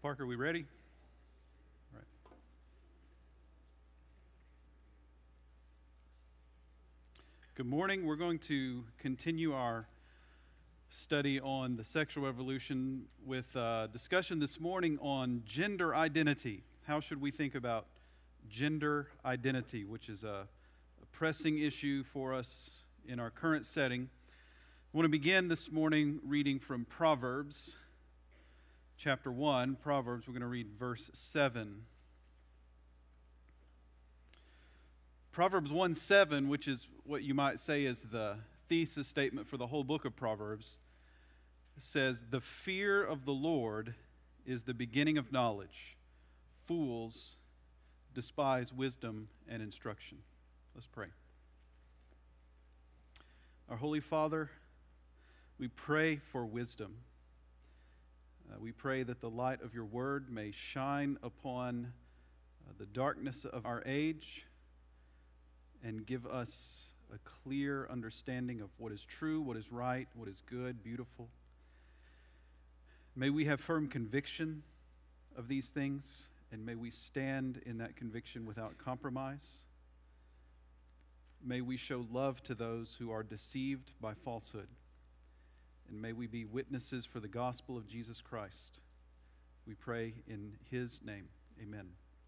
Parker, we ready? All right. Good morning. We're going to continue our study on the sexual revolution with a discussion this morning on gender identity. How should we think about gender identity, which is a pressing issue for us in our current setting? I want to begin this morning reading from Proverbs chapter 1. Proverbs, we're going to read verse 7. Proverbs 1:7, which is what you might say is the thesis statement for the whole book of Proverbs, says, "The fear of the Lord is the beginning of knowledge. Fools despise wisdom and instruction." Let's pray. Our Holy Father, we pray for wisdom. We pray that the light of your word may shine upon the darkness of our age and give us a clear understanding of what is true, what is right, what is good, beautiful. May we have firm conviction of these things, and may we stand in that conviction without compromise. May we show love to those who are deceived by falsehood. And may we be witnesses for the gospel of Jesus Christ. We pray in His name. Amen.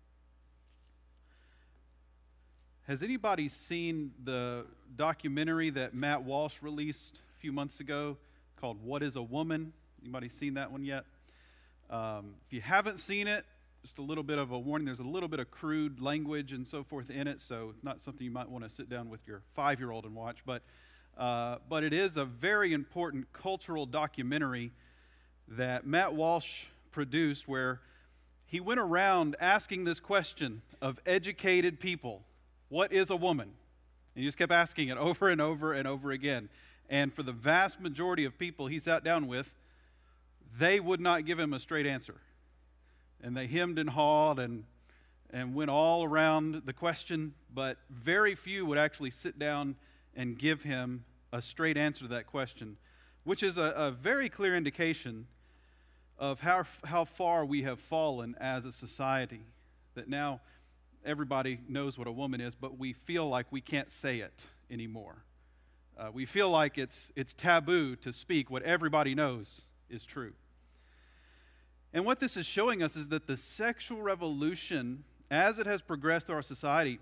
Has anybody seen the documentary that Matt Walsh released a few months ago called What is a Woman? Anybody seen that one yet? If you haven't seen it, just a little bit of a warning. There's a little bit of crude language and so forth in it, so it's not something you might want to sit down with your 5-year-old and watch. But it is a very important cultural documentary that Matt Walsh produced, where he went around asking this question of educated people, what is a woman? And he just kept asking it over and over and over again. And for the vast majority of people he sat down with, they would not give him a straight answer. And they hemmed and hawed and went all around the question, but very few would actually sit down and give him a straight answer to that question, which is a very clear indication of how far we have fallen as a society, that now everybody knows what a woman is, but we feel like we can't say it anymore. We feel like it's taboo to speak what everybody knows is true. And what this is showing us is that the sexual revolution, as it has progressed through our society,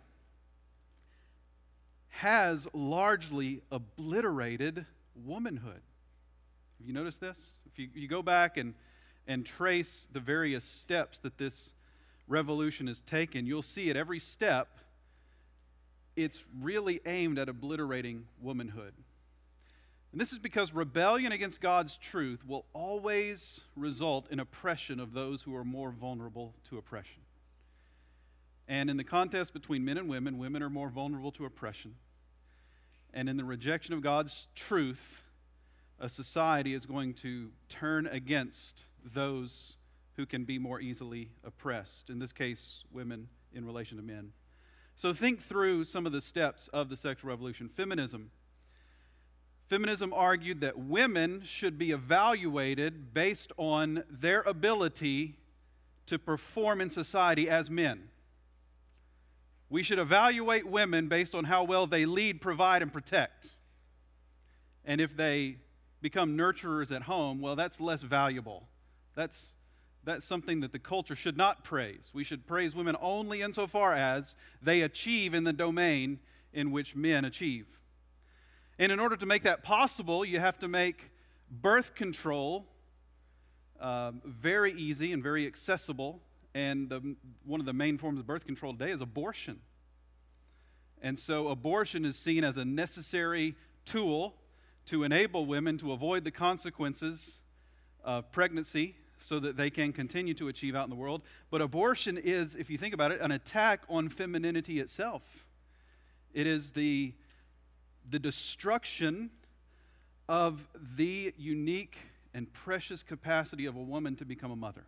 has largely obliterated womanhood. Have you noticed this? If you go back and trace the various steps that this revolution has taken, you'll see at every step it's really aimed at obliterating womanhood. And this is because rebellion against God's truth will always result in oppression of those who are more vulnerable to oppression. And in the contest between men and women, women are more vulnerable to oppression. And in the rejection of God's truth, a society is going to turn against those who can be more easily oppressed. In this case, women in relation to men. So think through some of the steps of the sexual revolution. Feminism. Feminism argued that women should be evaluated based on their ability to perform in society as men. We should evaluate women based on how well they lead, provide, and protect. And if they become nurturers at home, well, that's less valuable. That's something that the culture should not praise. We should praise women only insofar as they achieve in the domain in which men achieve. And in order to make that possible, you have to make birth control very easy and very accessible. And one of the main forms of birth control today is abortion. And so abortion is seen as a necessary tool to enable women to avoid the consequences of pregnancy so that they can continue to achieve out in the world. But abortion is, if you think about it, an attack on femininity itself. It is the destruction of the unique and precious capacity of a woman to become a mother.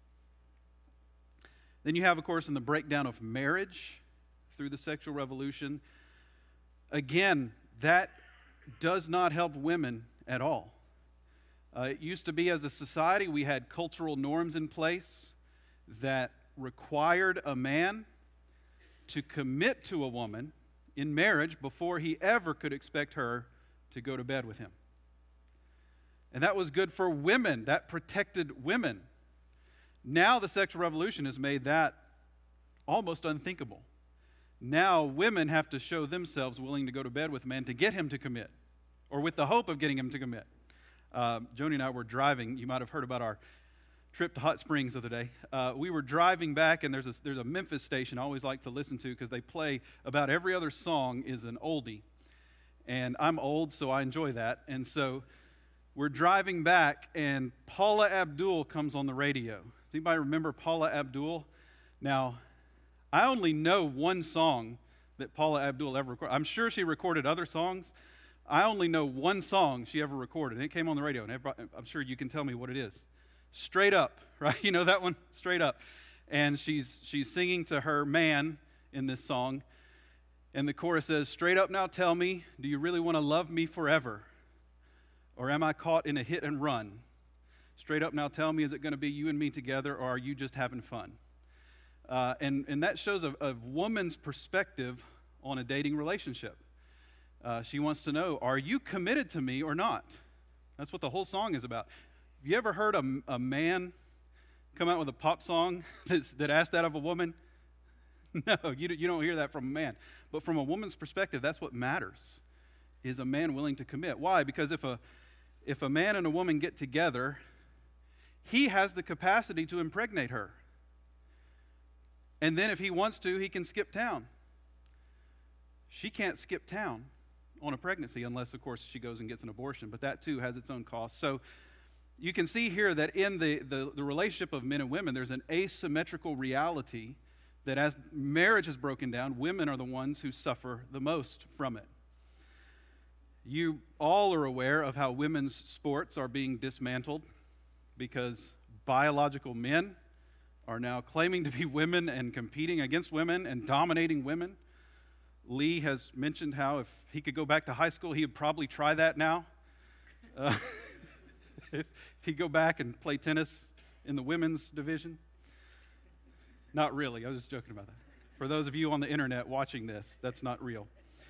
Then you have, of course, in the breakdown of marriage through the sexual revolution. Again, that does not help women at all. It used to be, as a society, we had cultural norms in place that required a man to commit to a woman in marriage before he ever could expect her to go to bed with him. And that was good for women. That protected women. Now the sexual revolution has made that almost unthinkable. Now women have to show themselves willing to go to bed with a man to get him to commit, or with the hope of getting him to commit. Joni and I were driving. You might have heard about our trip to Hot Springs the other day. We were driving back, and there's a Memphis station I always like to listen to because they play about every other song is an oldie. And I'm old, so I enjoy that. And so we're driving back, and Paula Abdul comes on the radio. Does anybody remember Paula Abdul? Now, I only know one song that Paula Abdul ever recorded. I'm sure she recorded other songs. I only know one song she ever recorded, and it came on the radio, and I'm sure you can tell me what it is. Straight Up, right? You know that one? Straight Up. And she's singing to her man in this song, and the chorus says, "Straight up now tell me, do you really want to love me forever? Or am I caught in a hit and run? Straight up now tell me, is it going to be you and me together, or are you just having fun?" And that shows a woman's perspective on a dating relationship. She wants to know, are you committed to me or not? That's what the whole song is about. Have you ever heard a man come out with a pop song that asks that of a woman? No, you don't hear that from a man. But from a woman's perspective, that's what matters. Is a man willing to commit? Why? Because if a man and a woman get together, he has the capacity to impregnate her. And then if he wants to, he can skip town. She can't skip town on a pregnancy unless, of course, she goes and gets an abortion. But that, too, has its own cost. So you can see here that in the relationship of men and women, there's an asymmetrical reality that as marriage is broken down, women are the ones who suffer the most from it. You all are aware of how women's sports are being dismantled because biological men are now claiming to be women and competing against women and dominating women. Lee has mentioned how if he could go back to high school, he would probably try that now. If he'd go back and play tennis in the women's division. Not really. I was just joking about that. For those of you on the internet watching this, that's not real.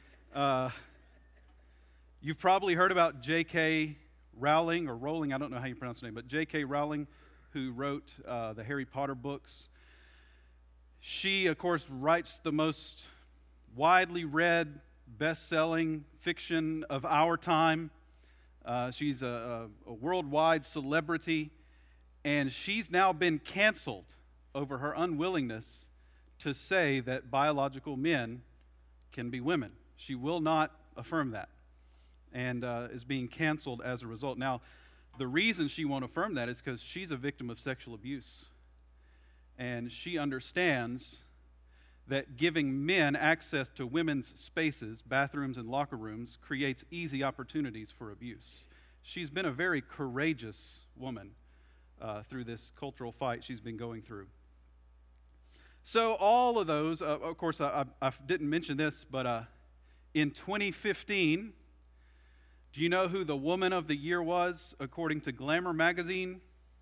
You've probably heard about J.K. Rowling, or Rowling, I don't know how you pronounce her name, but J.K. Rowling, who wrote the Harry Potter books. She, of course, writes the most widely read, best-selling fiction of our time. She's a worldwide celebrity, and she's now been canceled over her unwillingness to say that biological men can be women. She will not affirm that, and is being canceled as a result. Now, the reason she won't affirm that is because she's a victim of sexual abuse. And she understands that giving men access to women's spaces, bathrooms and locker rooms, creates easy opportunities for abuse. She's been a very courageous woman through this cultural fight she's been going through. So all of those, of course, I didn't mention this, but in 2015, do you know who the Woman of the Year was, according to Glamour magazine?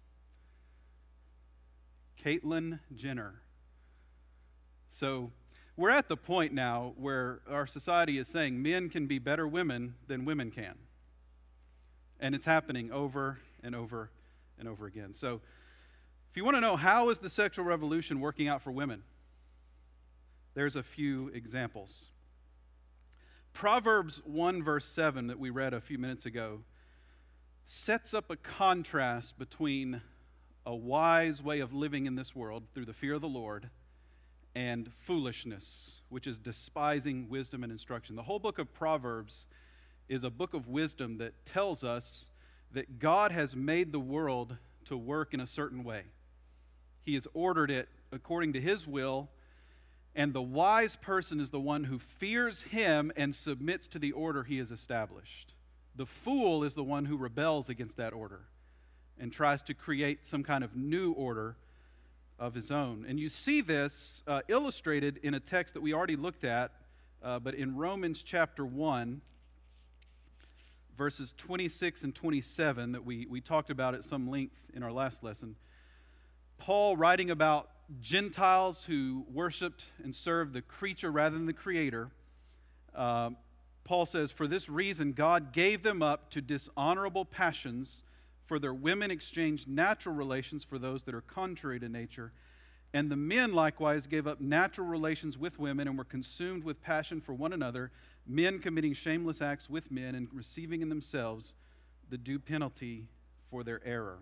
Caitlyn Jenner. So we're at the point now where our society is saying men can be better women than women can. And it's happening over and over and over again. So if you want to know how is the sexual revolution working out for women, there's a few examples. Proverbs 1 verse 7 that we read a few minutes ago sets up a contrast between a wise way of living in this world through the fear of the Lord and foolishness, which is despising wisdom and instruction. The whole book of Proverbs is a book of wisdom that tells us that God has made the world to work in a certain way. He has ordered it according to His will, and the wise person is the one who fears Him and submits to the order He has established. The fool is the one who rebels against that order and tries to create some kind of new order of his own. And you see this illustrated in a text that we already looked at, but in Romans chapter 1, verses 26 and 27 that we talked about at some length in our last lesson. Paul, writing about Gentiles who worshiped and served the creature rather than the Creator, Paul says, "For this reason God gave them up to dishonorable passions, for their women exchanged natural relations for those that are contrary to nature. And the men likewise gave up natural relations with women and were consumed with passion for one another, men committing shameless acts with men and receiving in themselves the due penalty for their error."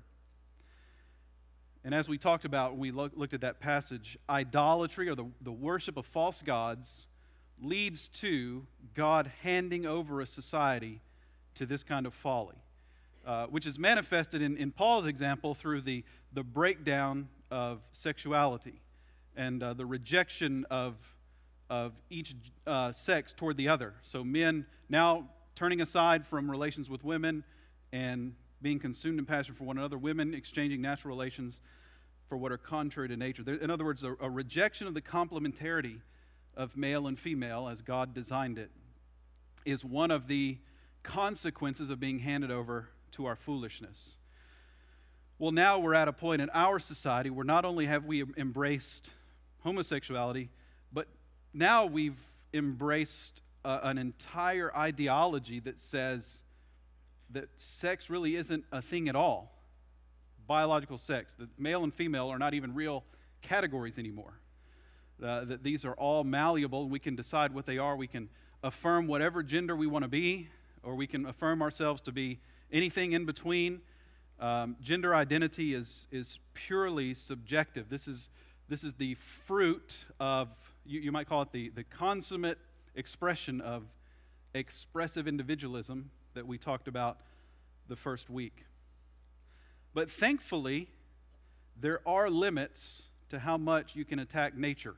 And as we talked about when we looked at that passage, idolatry, or the worship of false gods, leads to God handing over a society to this kind of folly, which is manifested in Paul's example through the breakdown of sexuality and the rejection of each sex toward the other. So men now turning aside from relations with women and being consumed in passion for one another, women exchanging natural relations for what are contrary to nature. In other words, a rejection of the complementarity of male and female as God designed it is one of the consequences of being handed over to our foolishness. Well, now we're at a point in our society where not only have we embraced homosexuality, but now we've embraced an entire ideology that says that sex really isn't a thing at all. Biological sex, that male and female are not even real categories anymore. That these are all malleable. We can decide what they are. We can affirm whatever gender we want to be, or we can affirm ourselves to be anything in between. Gender identity is purely subjective. This is the fruit of, you might call it the consummate expression of expressive individualism that we talked about the first week. But thankfully, there are limits to how much you can attack nature.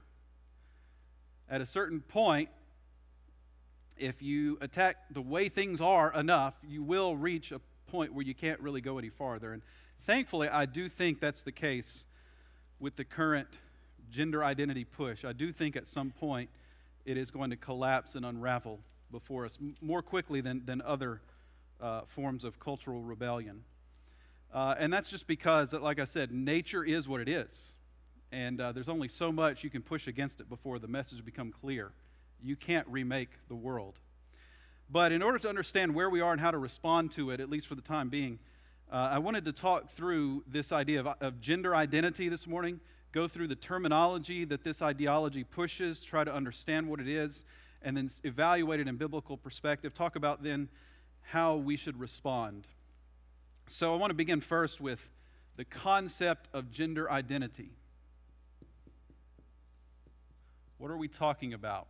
At a certain point, if you attack the way things are enough, you will reach a point where you can't really go any farther. And thankfully, I do think that's the case with the current gender identity push. I do think at some point it is going to collapse and unravel before us more quickly than other forms of cultural rebellion. And that's just because, like I said, nature is what it is. And there's only so much you can push against it before the message becomes clear. You can't remake the world. But in order to understand where we are and how to respond to it, at least for the time being, I wanted to talk through this idea of gender identity this morning, go through the terminology that this ideology pushes, try to understand what it is, and then evaluate it in biblical perspective, talk about then how we should respond. So I want to begin first with the concept of gender identity. What are we talking about?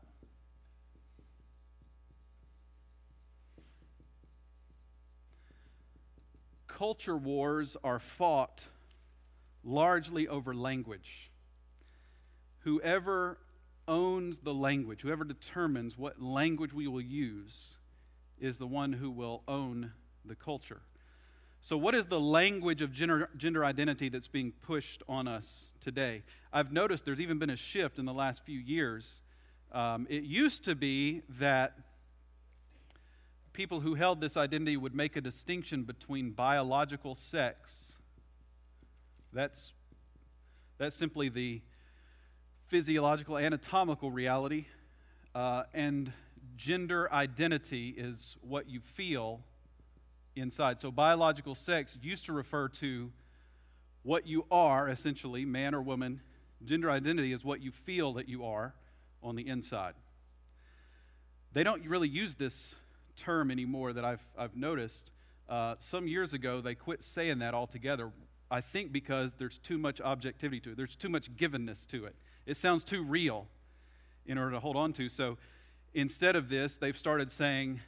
Culture wars are fought largely over language. Whoever owns the language, whoever determines what language we will use, is the one who will own the culture. So what is the language of gender identity that's being pushed on us today? I've noticed there's even been a shift in the last few years. It used to be that people who held this identity would make a distinction between biological sex. That's simply the physiological, anatomical reality, and gender identity is what you feel inside. So biological sex used to refer to what you are, essentially, man or woman. Gender identity is what you feel that you are on the inside. They don't really use this term anymore that I've noticed. Some years ago, they quit saying that altogether, I think because there's too much objectivity to it. There's too much givenness to it. It sounds too real in order to hold on to. So instead of this, they've started saying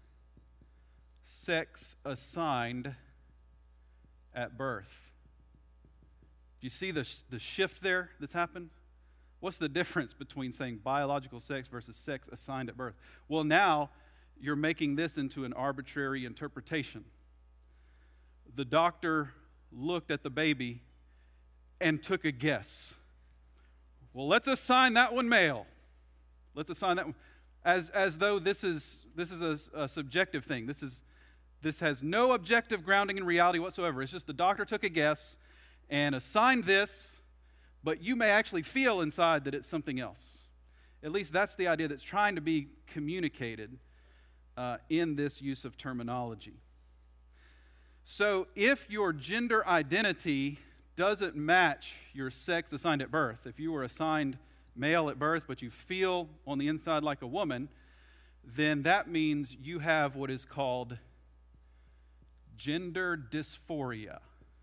sex assigned at birth. Do you see the shift there that's happened? What's the difference between saying biological sex versus sex assigned at birth? Well, now you're making this into an arbitrary interpretation. The doctor looked at the baby and took a guess. Well, let's assign that one male. Let's assign that one, as though this is a subjective thing. This is This has no objective grounding in reality whatsoever. It's just the doctor took a guess and assigned this, but you may actually feel inside that it's something else. At least that's the idea that's trying to be communicated in this use of terminology. So if your gender identity doesn't match your sex assigned at birth, if you were assigned male at birth but you feel on the inside like a woman, then that means you have what is called gender dysphoria.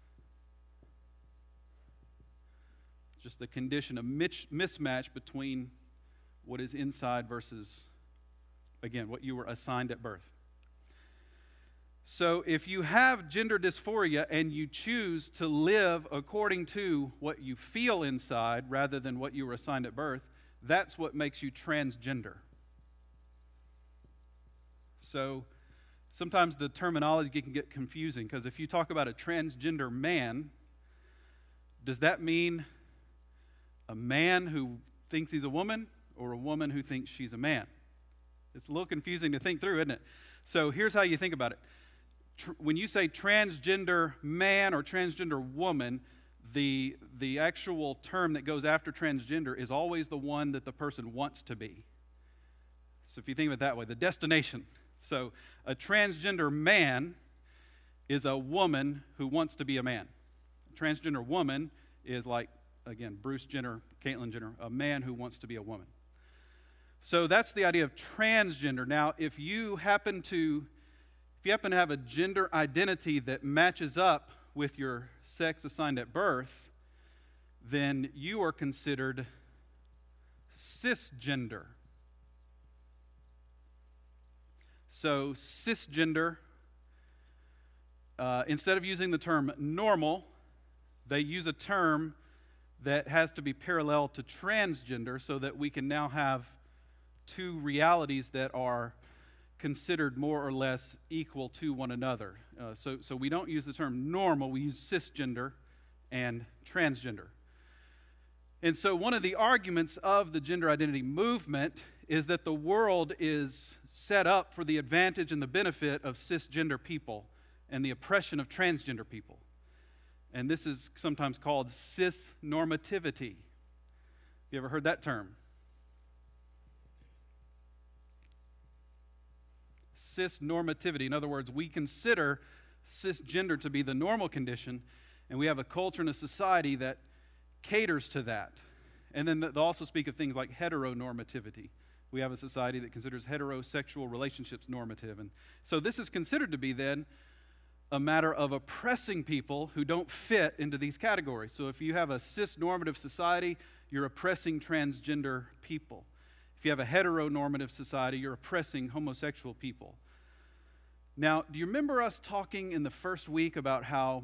Just the condition of mismatch between what is inside versus, again, what you were assigned at birth. So if you have gender dysphoria and you choose to live according to what you feel inside rather than what you were assigned at birth, that's what makes you transgender. So sometimes the terminology can get confusing, because if you talk about a transgender man, does that mean a man who thinks he's a woman or a woman who thinks she's a man? It's a little confusing to think through, isn't it? So here's how you think about it. When you say transgender man or transgender woman, the actual term that goes after transgender is always the one that the person wants to be. So if you think of it that way, the destination. So a transgender man is a woman who wants to be a man. A transgender woman is like, again, Bruce Jenner, Caitlyn Jenner, a man who wants to be a woman. So that's the idea of transgender. Now, if you happen to have a gender identity that matches up with your sex assigned at birth, then you are considered cisgender. So cisgender, instead of using the term normal, they use a term that has to be parallel to transgender, so that we can now have two realities that are considered more or less equal to one another. So we don't use the term normal, we use cisgender and transgender. And so one of the arguments of the gender identity movement is that the world is set up for the advantage and the benefit of cisgender people and the oppression of transgender people. And this is sometimes called cis-normativity. Have you ever heard that term? Cis-normativity. In other words, we consider cisgender to be the normal condition, and we have a culture and a society that caters to that. And then they'll also speak of things like heteronormativity. We have a society that considers heterosexual relationships normative. And so this is considered to be then a matter of oppressing people who don't fit into these categories. So if you have a cis-normative society, you're oppressing transgender people. If you have a heteronormative society, you're oppressing homosexual people. Now, do you remember us talking in the first week about how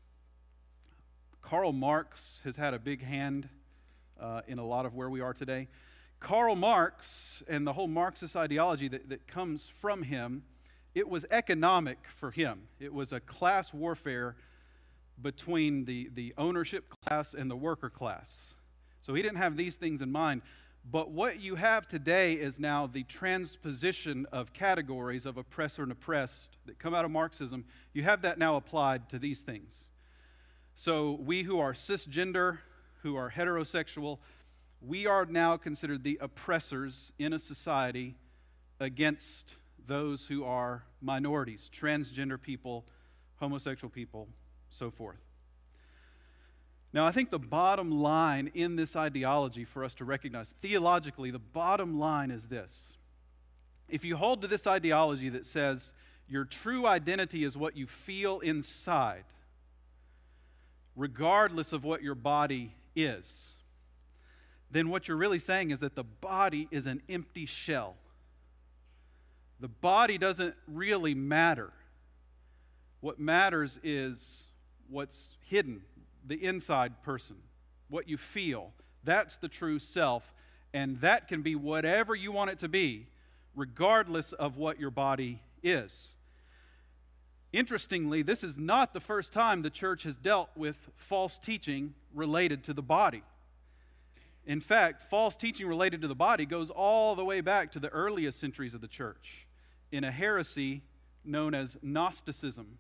Karl Marx has had a big hand in a lot of where we are today? Karl Marx and the whole Marxist ideology that comes from him, it was economic for him. It was a class warfare between the ownership class and the worker class. So he didn't have these things in mind. But what you have today is now the transposition of categories of oppressor and oppressed that come out of Marxism. You have that now applied to these things. So we who are cisgender, who are heterosexual, we are now considered the oppressors in a society against those who are minorities, transgender people, homosexual people, so forth. Now, I think the bottom line in this ideology for us to recognize, theologically, the bottom line is this. If you hold to this ideology that says your true identity is what you feel inside, regardless of what your body is, then what you're really saying is that the body is an empty shell. The body doesn't really matter. What matters is what's hidden, the inside person, what you feel. That's the true self, and that can be whatever you want it to be, regardless of what your body is. Interestingly, this is not the first time the church has dealt with false teaching related to the body. In fact, false teaching related to the body goes all the way back to the earliest centuries of the church in a heresy known as Gnosticism.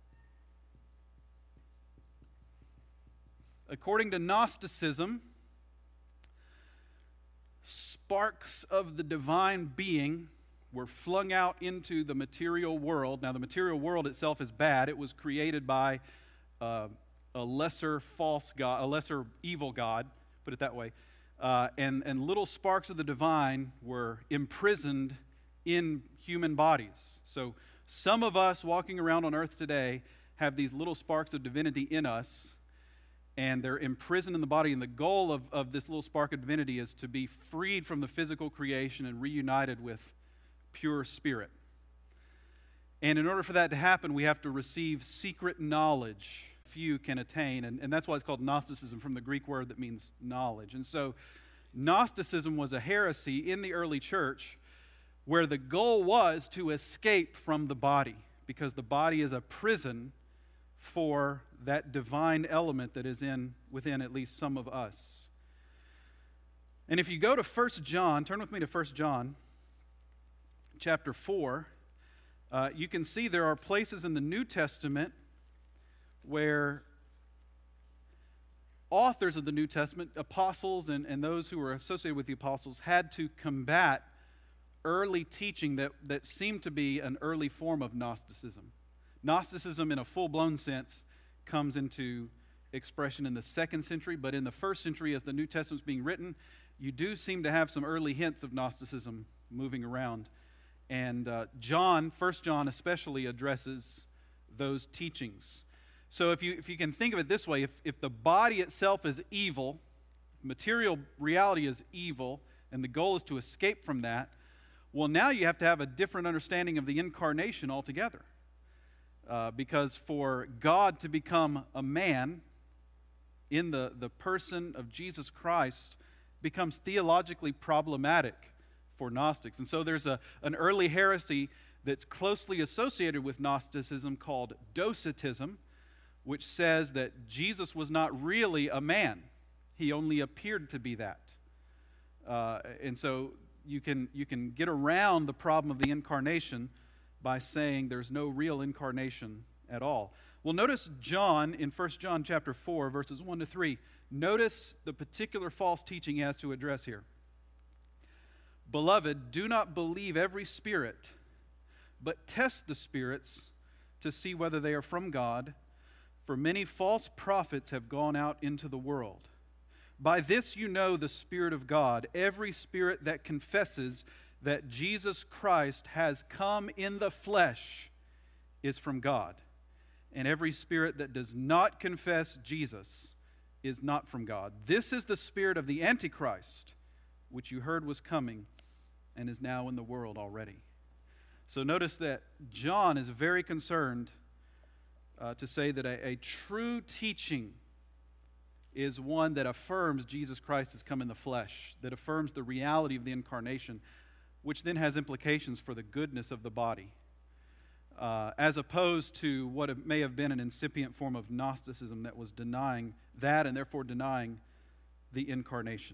According to Gnosticism, sparks of the divine being were flung out into the material world. Now, the material world itself is bad. It was created by a lesser false god, a lesser evil god, put it that way. And little sparks of the divine were imprisoned in human bodies. So some of us walking around on earth today have these little sparks of divinity in us, and they're imprisoned in the body. And the goal of this little spark of divinity is to be freed from the physical creation and reunited with pure spirit. And in order for that to happen, we have to receive secret knowledge few can attain. And that's why it's called Gnosticism, from the Greek word that means knowledge. And so Gnosticism was a heresy in the early church where the goal was to escape from the body, because the body is a prison for that divine element that is within at least some of us. And if you go to 1 John, turn with me to 1 John chapter 4, you can see there are places in the New Testament where authors of the New Testament, apostles and those who were associated with the apostles, had to combat early teaching that seemed to be an early form of Gnosticism. Gnosticism, in a full-blown sense, comes into expression in the 2nd century, but in the 1st century, as the New Testament's being written, you do seem to have some early hints of Gnosticism moving around. And 1 John especially addresses those teachings. So if you can think of it this way, if the body itself is evil, material reality is evil, and the goal is to escape from that, well, now you have to have a different understanding of the incarnation altogether. Because for God to become a man in the person of Jesus Christ becomes theologically problematic for Gnostics. And so there's an early heresy that's closely associated with Gnosticism called Docetism, which says that Jesus was not really a man. He only appeared to be that. And so you can get around the problem of the incarnation by saying there's no real incarnation at all. Well, notice John in 1 John chapter 4, verses 1 to 3. Notice the particular false teaching he has to address here. Beloved, do not believe every spirit, but test the spirits to see whether they are from God, for many false prophets have gone out into the world. By this you know the Spirit of God. Every spirit that confesses that Jesus Christ has come in the flesh is from God. And every spirit that does not confess Jesus is not from God. This is the spirit of the Antichrist, which you heard was coming and is now in the world already. So notice that John is very concerned to say that a true teaching is one that affirms Jesus Christ has come in the flesh, that affirms the reality of the incarnation, which then has implications for the goodness of the body, as opposed to what may have been an incipient form of Gnosticism that was denying that and therefore denying the incarnation.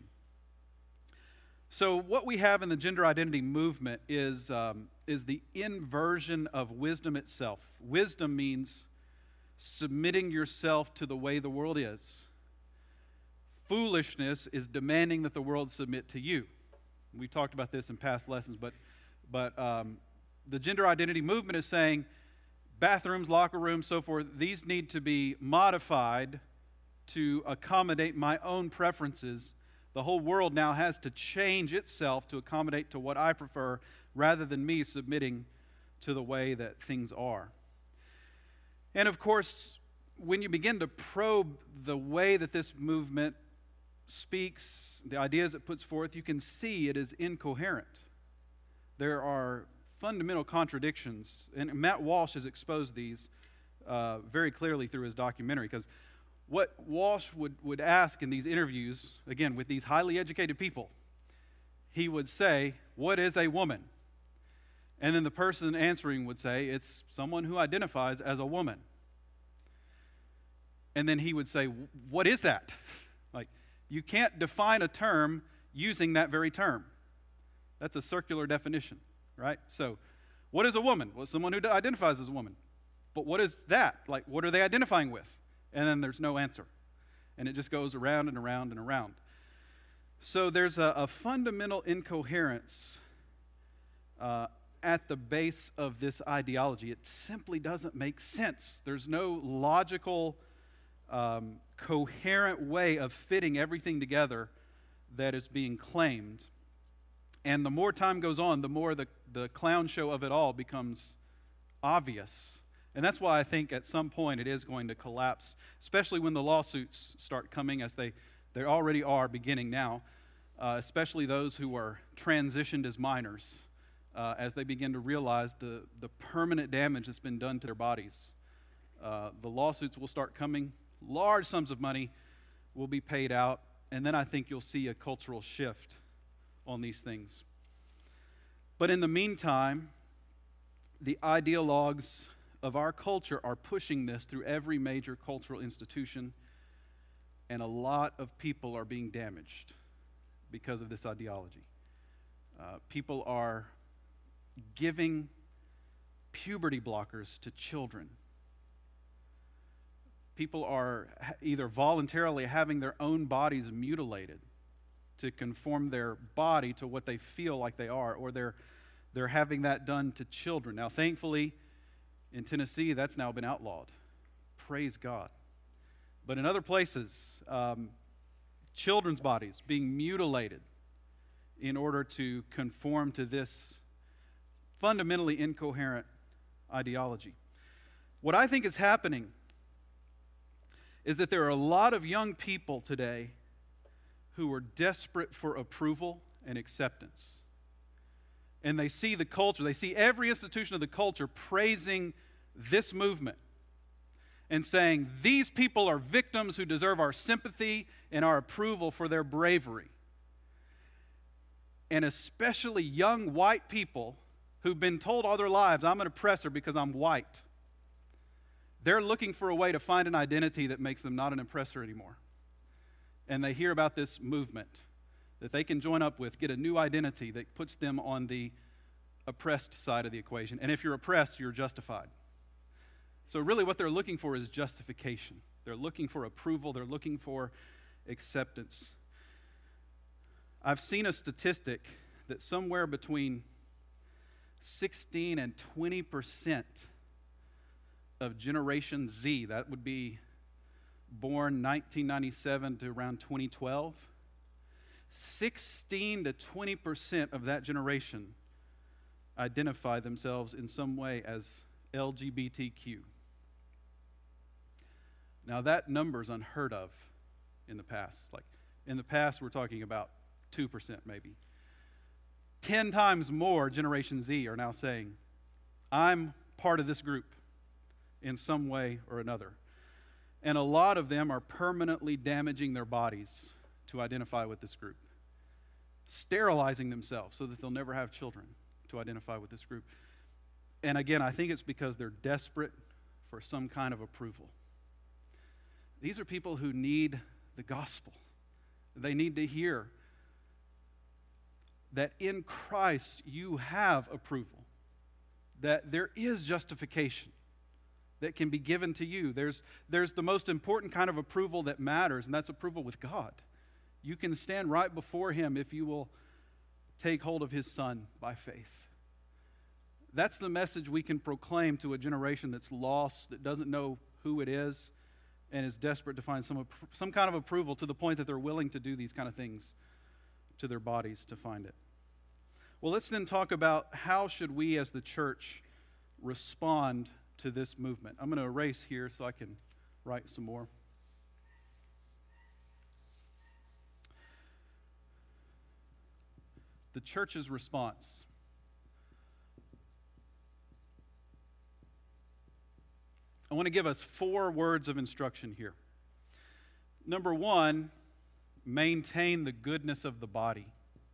So what we have in the gender identity movement is the inversion of wisdom itself. Wisdom means submitting yourself to the way the world is. Foolishness is demanding that the world submit to you. We've talked about this in past lessons, but the gender identity movement is saying bathrooms, locker rooms, so forth, these need to be modified to accommodate my own preferences. The whole world now has to change itself to accommodate to what I prefer, rather than me submitting to the way that things are. And of course, when you begin to probe the way that this movement speaks, the ideas it puts forth, you can see it is incoherent. There are fundamental contradictions, and Matt Walsh has exposed these very clearly through his documentary, because what Walsh would ask in these interviews, again, with these highly educated people, he would say, "What is a woman?" And then the person answering would say, "It's someone who identifies as a woman." And then he would say, "What is that?" Like, you can't define a term using that very term. That's a circular definition, right? So What is a woman? Well, someone who identifies as a woman. But what is that? Like, what are they identifying with? And then there's no answer. And it just goes around and around and around. So there's a fundamental incoherence at the base of this ideology. It simply doesn't make sense. There's no logical, coherent way of fitting everything together that is being claimed. And the more time goes on, the more the clown show of it all becomes obvious. And that's why I think at some point it is going to collapse, especially when the lawsuits start coming, as they already are beginning now, especially those who are transitioned as minors, as they begin to realize the permanent damage that's been done to their bodies. The lawsuits will start coming. Large sums of money will be paid out. And then I think you'll see a cultural shift on these things. But in the meantime, the ideologues of our culture are pushing this through every major cultural institution, and a lot of people are being damaged because of this ideology. People are giving puberty blockers to children. People are either voluntarily having their own bodies mutilated to conform their body to what they feel like they are, or they're having that done to children. Now, thankfully, in Tennessee, that's now been outlawed. Praise God. But in other places, children's bodies being mutilated in order to conform to this fundamentally incoherent ideology. What I think is happening is that there are a lot of young people today who are desperate for approval and acceptance. And they see the culture, they see every institution of the culture praising this movement and saying, these people are victims who deserve our sympathy and our approval for their bravery. And especially young white people who've been told all their lives, I'm an oppressor because I'm white. They're looking for a way to find an identity that makes them not an oppressor anymore. And they hear about this movement that they can join up with, get a new identity that puts them on the oppressed side of the equation. And if you're oppressed, you're justified. So really what they're looking for is justification. They're looking for approval. They're looking for acceptance. I've seen a statistic that somewhere between 16 and 20% of Generation Z, that would be born 1997 to around 2012, 16 to 20% of that generation identify themselves in some way as LGBTQ. Now that number is unheard of in the past. Like in the past, we're talking about 2% maybe. 10 times more Generation Z are now saying, I'm part of this group in some way or another. And a lot of them are permanently damaging their bodies to identify with this group, sterilizing themselves so that they'll never have children to identify with this group. And again, I think it's because they're desperate for some kind of approval. These are people who need the gospel. They need to hear that in Christ you have approval, that there is justification that can be given to you. There's the most important kind of approval that matters, and that's approval with God. You can stand right before Him if you will take hold of His Son by faith. That's the message we can proclaim to a generation that's lost, that doesn't know who it is, and is desperate to find some kind of approval to the point that they're willing to do these kind of things to their bodies to find it. Well, let's then talk about how should we as the church respond to this movement. I'm going to erase here so I can write some more. The church's response. I want to give us 4 words of instruction here. Number 1, maintain the goodness of the body.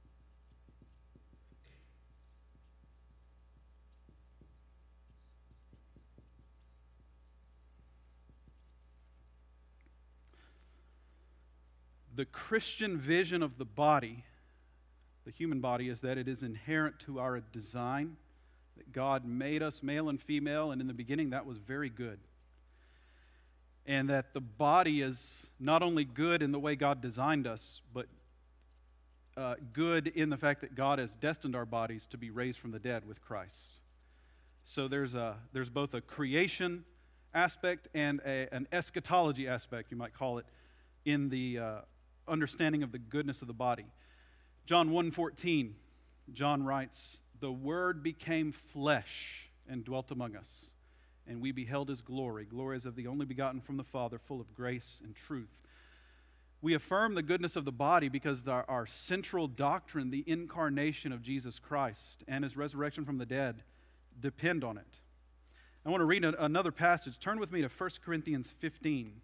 The Christian vision of the body, the human body, is that it is inherent to our design that God made us male and female, and in the beginning that was very good. And that the body is not only good in the way God designed us, but good in the fact that God has destined our bodies to be raised from the dead with Christ. So there's both a creation aspect and an eschatology aspect, you might call it, in the understanding of the goodness of the body. John 1:14, John writes, "The Word became flesh and dwelt among us, and we beheld His glory, glory as of the only begotten from the Father, full of grace and truth." We affirm the goodness of the body because our central doctrine, the incarnation of Jesus Christ and His resurrection from the dead, depend on it. I want to read another passage. Turn with me to 1 Corinthians 15,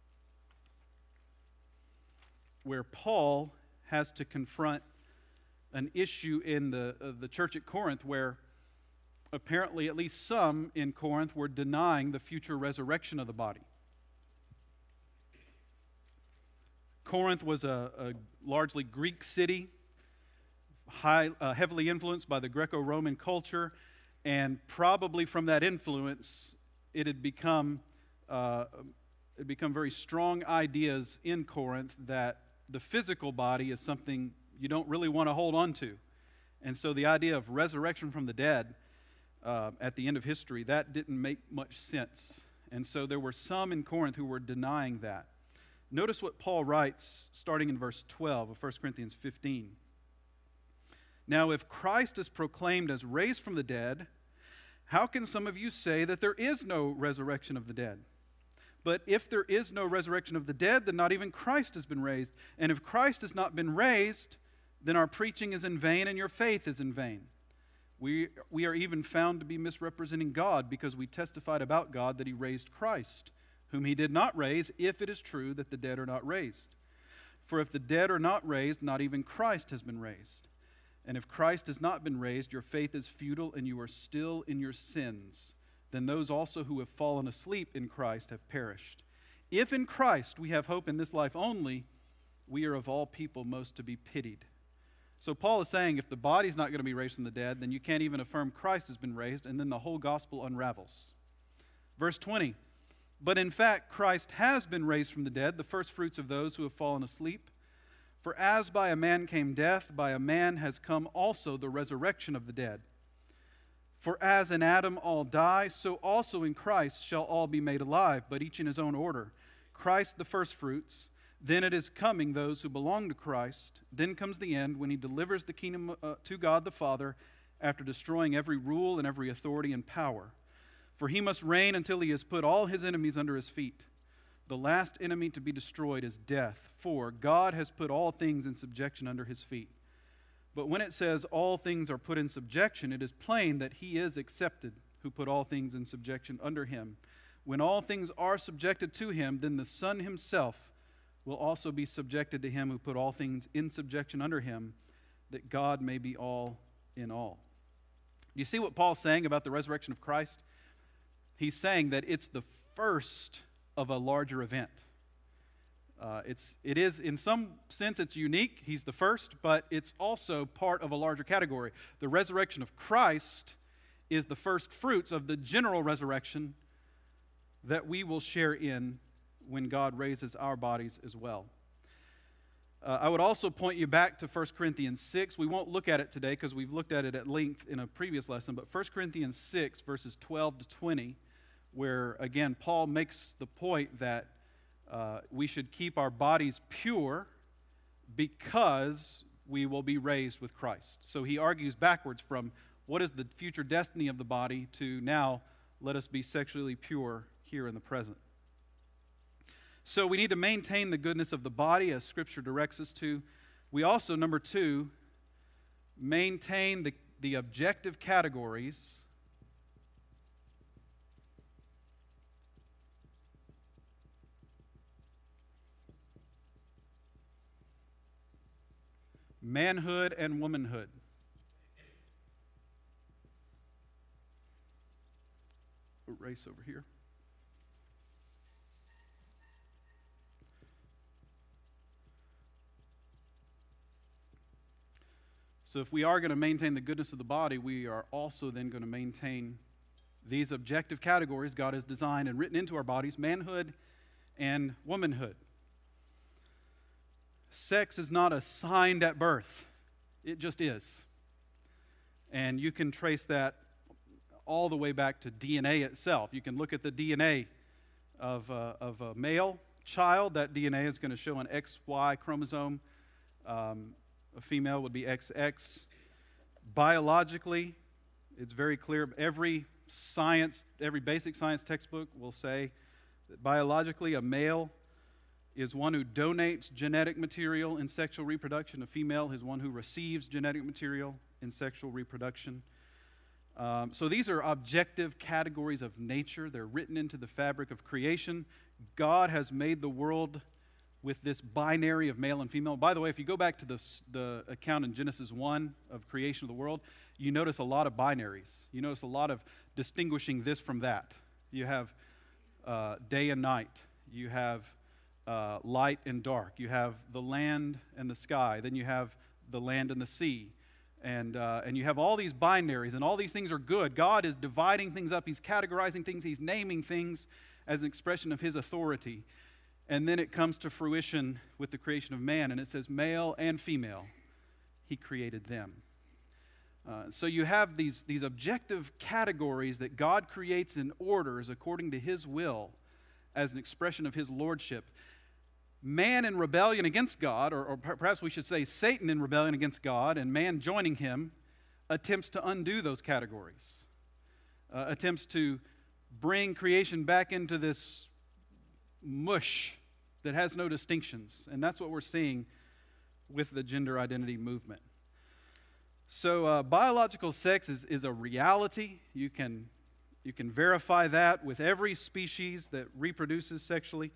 where Paul has to confront an issue in the church at Corinth where apparently at least some in Corinth were denying the future resurrection of the body. Corinth was a largely Greek city, heavily influenced by the Greco-Roman culture, and probably from that influence, it had become very strong ideas in Corinth that the physical body is something you don't really want to hold on to. And so the idea of resurrection from the dead at the end of history, that didn't make much sense. And so there were some in Corinth who were denying that. Notice what Paul writes starting in verse 12 of 1 Corinthians 15. "Now if Christ is proclaimed as raised from the dead, how can some of you say that there is no resurrection of the dead? But if there is no resurrection of the dead, then not even Christ has been raised. And if Christ has not been raised, then our preaching is in vain and your faith is in vain. We are even found to be misrepresenting God because we testified about God that He raised Christ, whom He did not raise, if it is true that the dead are not raised. For if the dead are not raised, not even Christ has been raised. And if Christ has not been raised, your faith is futile and you are still in your sins. Then those also who have fallen asleep in Christ have perished. If in Christ we have hope in this life only, we are of all people most to be pitied." So Paul is saying if the body's not going to be raised from the dead, then you can't even affirm Christ has been raised, and then the whole gospel unravels. Verse 20, "But in fact Christ has been raised from the dead, the first fruits of those who have fallen asleep. For as by a man came death, by a man has come also the resurrection of the dead. For as in Adam all die, so also in Christ shall all be made alive, but each in his own order. Christ the firstfruits, then it is coming those who belong to Christ. Then comes the end, when He delivers the kingdom to God the Father, after destroying every rule and every authority and power. For He must reign until He has put all His enemies under His feet. The last enemy to be destroyed is death, for God has put all things in subjection under His feet. But when it says all things are put in subjection, it is plain that He is accepted who put all things in subjection under Him. When all things are subjected to Him, then the Son Himself will also be subjected to Him who put all things in subjection under Him, that God may be all in all." You see what Paul's saying about the resurrection of Christ? He's saying that it's the first of a larger event. It is, in some sense, it's unique. He's the first, but it's also part of a larger category. The resurrection of Christ is the first fruits of the general resurrection that we will share in when God raises our bodies as well. I would also point you back to 1 Corinthians 6. We won't look at it today because we've looked at it at length in a previous lesson, but 1 Corinthians 6, verses 12 to 20, where, again, Paul makes the point that we should keep our bodies pure because we will be raised with Christ. So he argues backwards from what is the future destiny of the body to now let us be sexually pure here in the present. So we need to maintain the goodness of the body as Scripture directs us to. We also, number two, maintain the objective categories manhood and womanhood. Erase over here. So if we are going to maintain the goodness of the body, we are also then going to maintain these objective categories God has designed and written into our bodies: manhood and womanhood. Sex is not assigned at birth. It just is. And you can trace that all the way back to DNA itself. You can look at the DNA of a male child. That DNA is going to show an XY chromosome. A female would be XX. Biologically, it's very clear. Every basic science textbook will say that biologically a male is one who donates genetic material in sexual reproduction. A female is one who receives genetic material in sexual reproduction. So these are objective categories of nature. They're written into the fabric of creation. God has made the world with this binary of male and female. By the way, if you go back to the account in Genesis 1 of creation of the world, you notice a lot of binaries. You notice a lot of distinguishing this from that. You have day and night. You have light and dark. You have the land and the sky. Then you have the land and the sea. And you have all these binaries, and all these things are good. God is dividing things up. He's categorizing things. He's naming things as an expression of His authority. And then it comes to fruition with the creation of man, and it says male and female, He created them. So you have these objective categories that God creates and orders according to His will as an expression of His lordship. Man in rebellion against God, or perhaps we should say Satan in rebellion against God, and man joining him, attempts to undo those categories, attempts to bring creation back into this mush that has no distinctions. And that's what we're seeing with the gender identity movement. So biological sex is a reality. You can verify that with every species that reproduces sexually.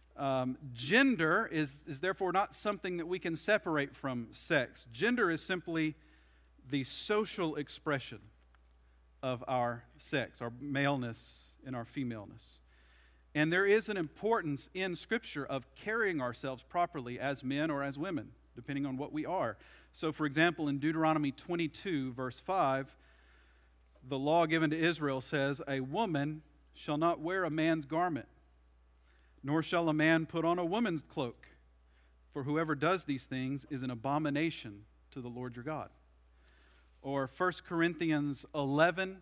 Gender is therefore not something that we can separate from sex. Gender is simply the social expression of our sex, our maleness and our femaleness. And there is an importance in Scripture of carrying ourselves properly as men or as women, depending on what we are. So, for example, in Deuteronomy 22, verse 5, the law given to Israel says, "A woman shall not wear a man's garment, nor shall a man put on a woman's cloak, for whoever does these things is an abomination to the Lord your God." Or 1 Corinthians 11,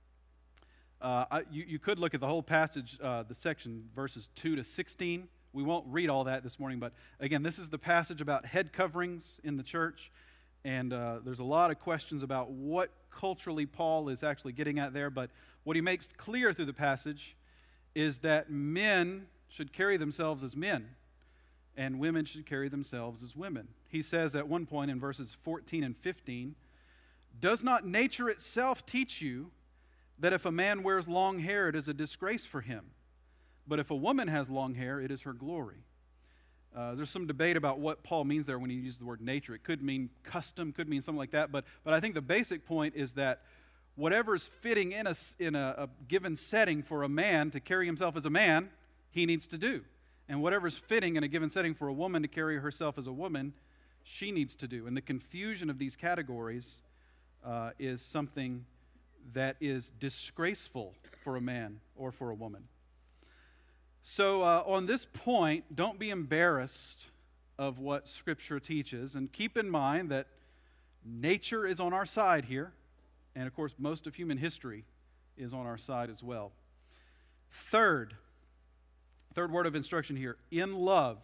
you could look at the whole passage, the section, verses 2 to 16. We won't read all that this morning, but again, this is the passage about head coverings in the church, and there's a lot of questions about what culturally Paul is actually getting at there, but what he makes clear through the passage is that men should carry themselves as men, and women should carry themselves as women. He says at one point in verses 14 and 15, "Does not nature itself teach you that if a man wears long hair, it is a disgrace for him? But if a woman has long hair, it is her glory." There's some debate about what Paul means there when he uses the word nature. It could mean custom, could mean something like that, but I think the basic point is that whatever's fitting in a given setting for a man to carry himself as a man, he needs to do. And whatever's fitting in a given setting for a woman to carry herself as a woman, she needs to do. And the confusion of these categories is something that is disgraceful for a man or for a woman. So on this point, don't be embarrassed of what Scripture teaches, and keep in mind that nature is on our side here, and of course most of human history is on our side as well. Third word of instruction here: in love,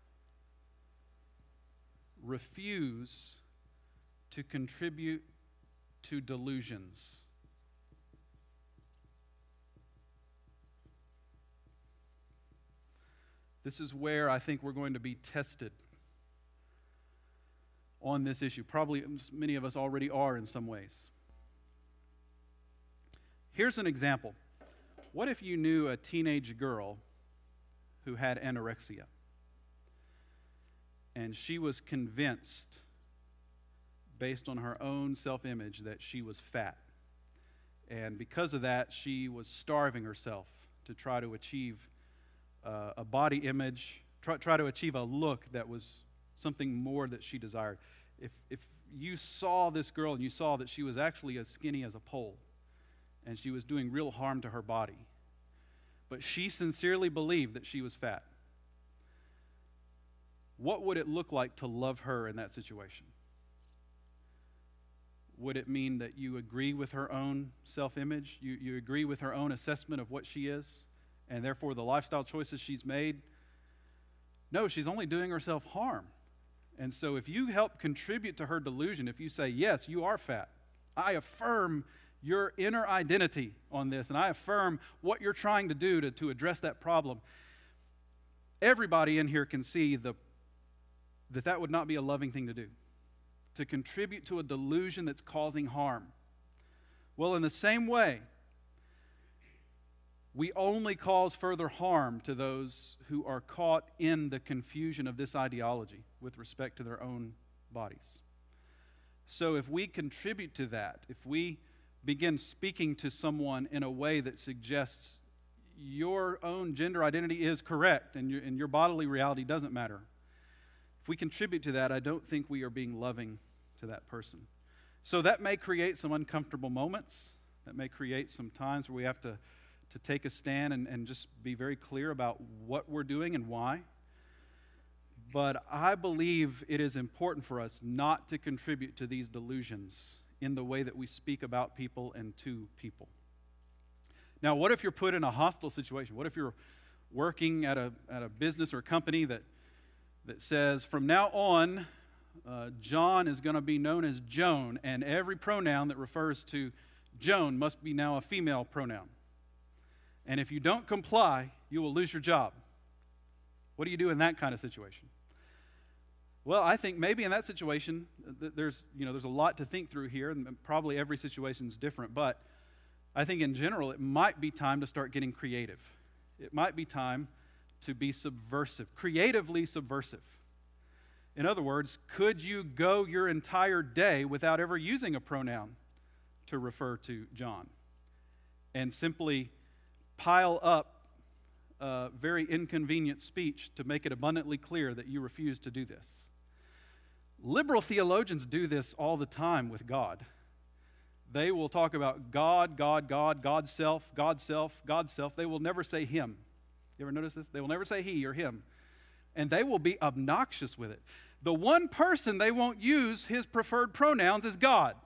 refuse to contribute to delusions. This is where I think we're going to be tested on this issue. Probably many of us already are in some ways. Here's an example. What if you knew a teenage girl who had anorexia, and she was convinced, based on her own self-image, that she was fat, and because of that she was starving herself to try to achieve a body image, try to achieve a look that was something more that she desired. If you saw this girl and you saw that she was actually as skinny as a pole, and she was doing real harm to her body. But she sincerely believed that she was fat. What would it look like to love her in that situation? Would it mean that you agree with her own self-image? You agree with her own assessment of what she is, and therefore the lifestyle choices she's made? No, she's only doing herself harm. And so if you help contribute to her delusion, if you say, yes, you are fat, I affirm your inner identity on this, and I affirm what you're trying to do to address that problem, everybody in here can see that would not be a loving thing to do, to contribute to a delusion that's causing harm. Well, in the same way, we only cause further harm to those who are caught in the confusion of this ideology with respect to their own bodies. So if we contribute to that, if we begin speaking to someone in a way that suggests your own gender identity is correct and your bodily reality doesn't matter, if we contribute to that, I don't think we are being loving to that person. So that may create some uncomfortable moments. That may create some times where we have to take a stand and just be very clear about what we're doing and why. But I believe it is important for us not to contribute to these delusions in the way that we speak about people and to people. Now, what if you're put in a hostile situation? What if you're working at a business or a company that says, from now on, John is going to be known as Joan, and every pronoun that refers to Joan must be now a female pronoun. And if you don't comply, you will lose your job. What do you do in that kind of situation? Well, I think maybe in that situation, there's a lot to think through here, and probably every situation is different, but I think in general, it might be time to start getting creative. It might be time to be subversive, creatively subversive. In other words, could you go your entire day without ever using a pronoun to refer to John and simply pile up very inconvenient speech to make it abundantly clear that you refuse to do this? Liberal theologians do this all the time with God. They will talk about God, God, God, God's self, God's self, God's self. They will never say him. You ever notice this? They will never say he or him. And they will be obnoxious with it. The one person they won't use his preferred pronouns is God.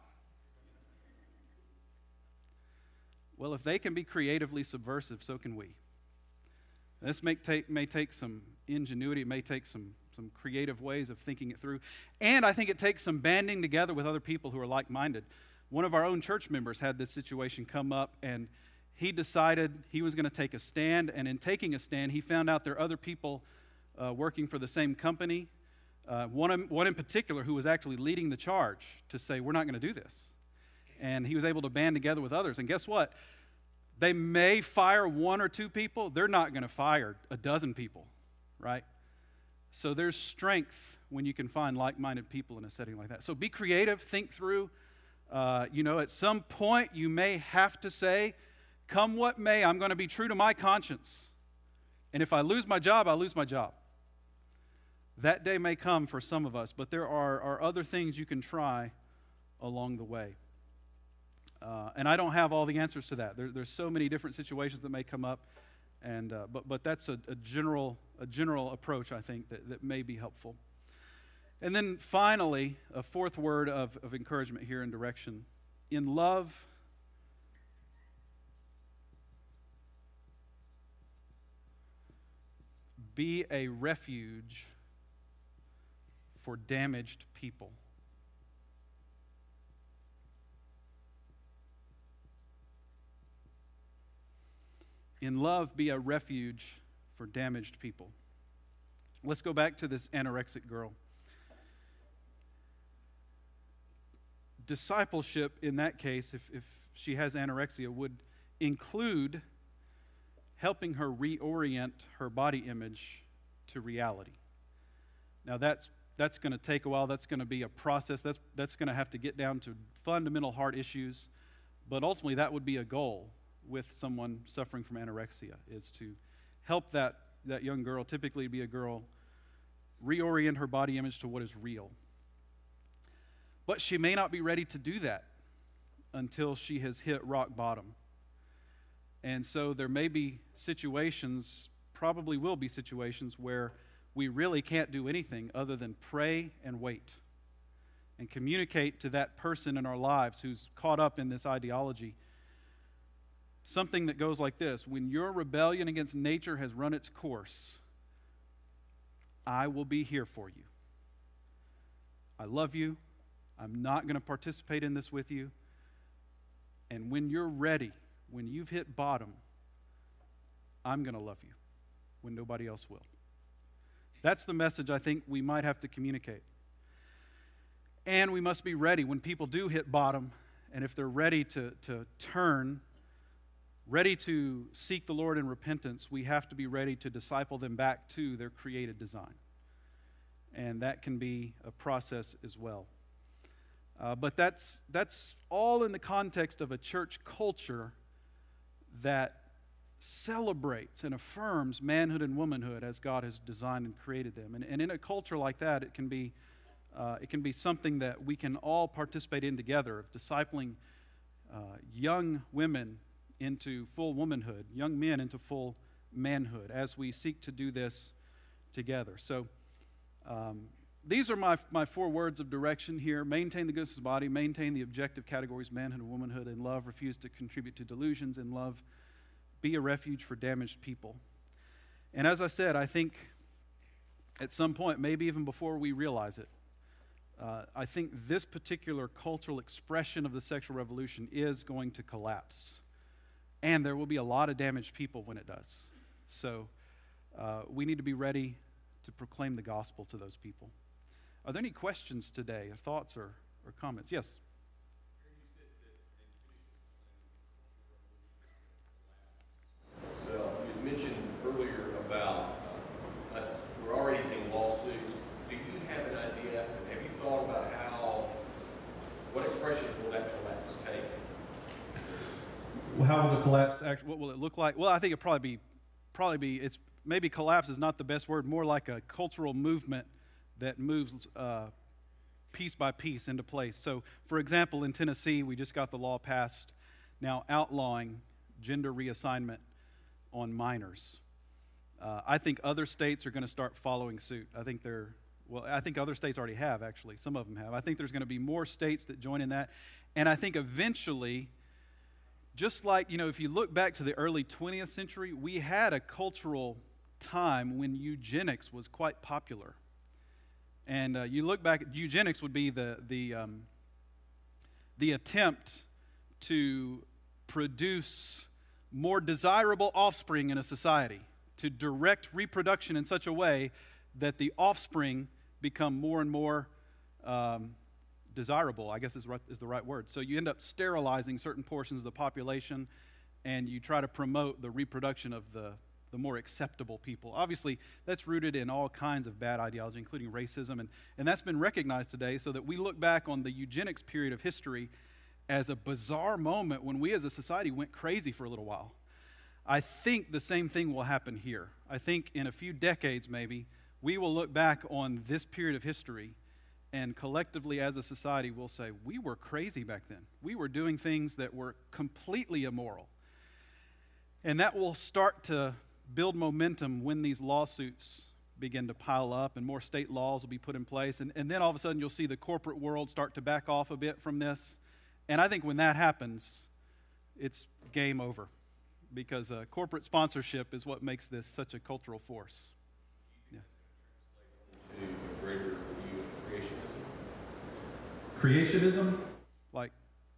Well, if they can be creatively subversive, so can we. This may take some ingenuity. It may take some creative ways of thinking it through. And I think it takes some banding together with other people who are like-minded. One of our own church members had this situation come up, and he decided he was going to take a stand. And in taking a stand, he found out there are other people working for the same company. One in particular who was actually leading the charge to say, we're not going to do this. And he was able to band together with others. And guess what? They may fire one or two people. They're not going to fire a dozen people, right? So there's strength when you can find like-minded people in a setting like that. So be creative, think through. At some point you may have to say, come what may, I'm going to be true to my conscience. And if I lose my job, I lose my job. That day may come for some of us, but there are other things you can try along the way. And I don't have all the answers to that. There's so many different situations that may come up, and but that's a general approach, I think, that may be helpful. And then finally, a fourth word of encouragement here and direction. In love, be a refuge for damaged people. In love, be a refuge for damaged people. Let's go back to this anorexic girl. Discipleship in that case, if she has anorexia, would include helping her reorient her body image to reality. Now that's going to take a while. That's going to be a process. That's going to have to get down to fundamental heart issues. But ultimately, that would be a goal with someone suffering from anorexia, is to help that young girl, typically be a girl, reorient her body image to what is real. But she may not be ready to do that until she has hit rock bottom. And so there may be situations, probably will be situations, where we really can't do anything other than pray and wait and communicate to that person in our lives who's caught up in this ideology something that goes like this: when your rebellion against nature has run its course, I will be here for you. I love you. I'm not going to participate in this with you. And when you're ready, when you've hit bottom, I'm going to love you when nobody else will. That's the message I think we might have to communicate. And we must be ready when people do hit bottom, and if they're ready to turn, ready to seek the Lord in repentance, we have to be ready to disciple them back to their created design. And that can be a process as well. But that's all in the context of a church culture that celebrates and affirms manhood and womanhood as God has designed and created them. And in a culture like that, it can be something that we can all participate in together, of discipling young women into full womanhood, young men into full manhood, as we seek to do this together. So these are my 4 words of direction here. Maintain the goodness of the body, maintain the objective categories, manhood and womanhood, in love, refuse to contribute to delusions, in love, be a refuge for damaged people. And as I said, I think at some point, maybe even before we realize it, I think this particular cultural expression of the sexual revolution is going to collapse. And there will be a lot of damaged people when it does. So we need to be ready to proclaim the gospel to those people. Are there any questions today, or thoughts or comments? Yes? So you mentioned earlier about us, we're already seeing lawsuits. Do you have an idea, have you thought about what expressions will that collapse take? Well, how will the collapse what will it look like? Well, I think it'll probably be it's maybe collapse is not the best word, more like a cultural movement that moves piece by piece into place. So, for example, in Tennessee, we just got the law passed now outlawing gender reassignment on minors. I think other states are going to start following suit. I think other states already have, actually. Some of them have. I think there's going to be more states that join in that. And I think eventually, just like, if you look back to the early 20th century, we had a cultural time when eugenics was quite popular. And you look back, eugenics would be the attempt to produce more desirable offspring in a society, to direct reproduction in such a way that the offspring become more and more desirable, I guess is the right word. So you end up sterilizing certain portions of the population, and you try to promote the reproduction of the more acceptable people. Obviously, that's rooted in all kinds of bad ideology, including racism, and that's been recognized today, so that we look back on the eugenics period of history as a bizarre moment when we as a society went crazy for a little while. I think the same thing will happen here. I think in a few decades maybe, we will look back on this period of history, and collectively as a society we'll say, we were crazy back then. We were doing things that were completely immoral. And that will start to build momentum when these lawsuits begin to pile up and more state laws will be put in place. And then all of a sudden you'll see the corporate world start to back off a bit from this. And I think when that happens, it's game over, because corporate sponsorship is what makes this such a cultural force. Yeah. To a greater view of creationism? Creationism? Like,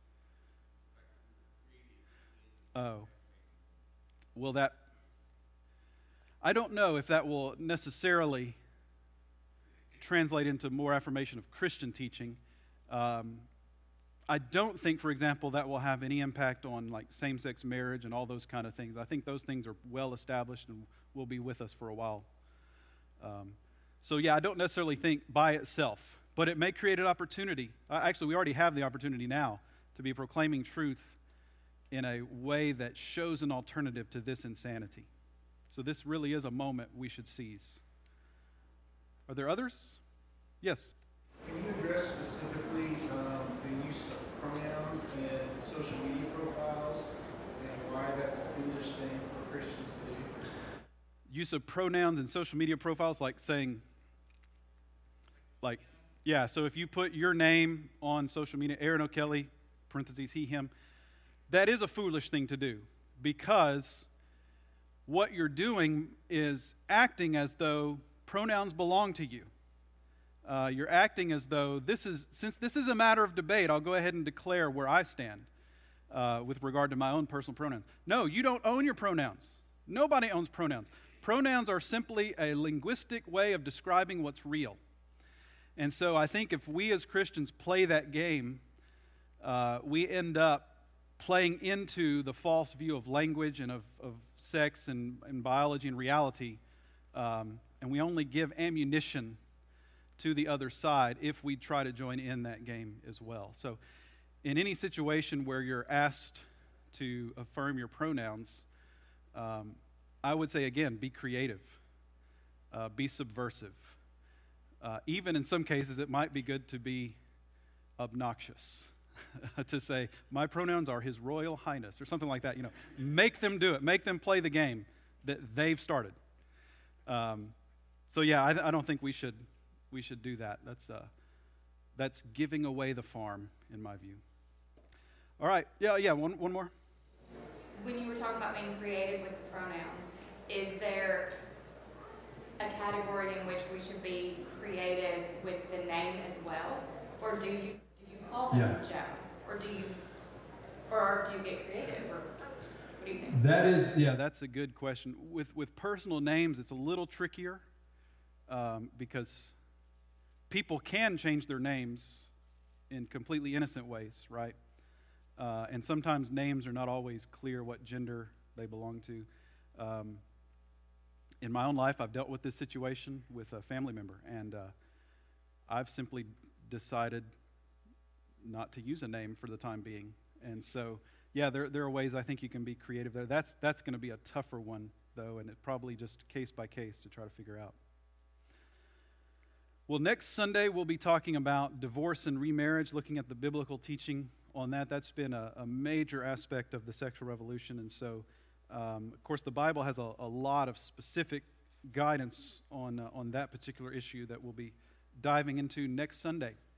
oh. Will that, I don't know if that will necessarily translate into more affirmation of Christian teaching. I don't think, for example, that will have any impact on like same-sex marriage and all those kind of things. I think those things are well established and will be with us for a while. So yeah, I don't necessarily think by itself, but it may create an opportunity. Actually, we already have the opportunity now to be proclaiming truth in a way that shows an alternative to this insanity. So this really is a moment we should seize. Are there others? Yes? Can you address specifically the use of pronouns in social media profiles and why that's a foolish thing for Christians to do? Use of pronouns in social media profiles, like saying, like, yeah, so if you put your name on social media, Aaron O'Kelly, parentheses, he, him, that is a foolish thing to do, because what you're doing is acting as though pronouns belong to you. You're acting as though since this is a matter of debate, I'll go ahead and declare where I stand with regard to my own personal pronouns. No, you don't own your pronouns. Nobody owns pronouns. Pronouns are simply a linguistic way of describing what's real. And so I think if we as Christians play that game, we end up playing into the false view of language and of sex and biology and reality, and we only give ammunition to the other side if we try to join in that game as well. So in any situation where you're asked to affirm your pronouns, I would say, again, be creative, be subversive. Even in some cases, it might be good to be obnoxious, to say, my pronouns are His Royal Highness, or something like that. You know, make them do it. Make them play the game that they've started. So yeah, I don't think we should do that. That's giving away the farm, in my view. All right, yeah. One more. When you were talking about being creative with the pronouns, is there a category in which we should be creative with the name as well, or do you call them Joe, or do you get creative, or what do you think? That's a good question. With personal names, it's a little trickier because people can change their names in completely innocent ways, right? And sometimes names are not always clear what gender they belong to. In my own life, I've dealt with this situation with a family member, and I've simply decided not to use a name for the time being. And so, yeah, there are ways I think you can be creative there. That's going to be a tougher one, though, and it's probably just case by case to try to figure out. Well, next Sunday, we'll be talking about divorce and remarriage, looking at the biblical teaching on that. That's been a major aspect of the sexual revolution, and so of course, the Bible has a lot of specific guidance on that particular issue that we'll be diving into next Sunday.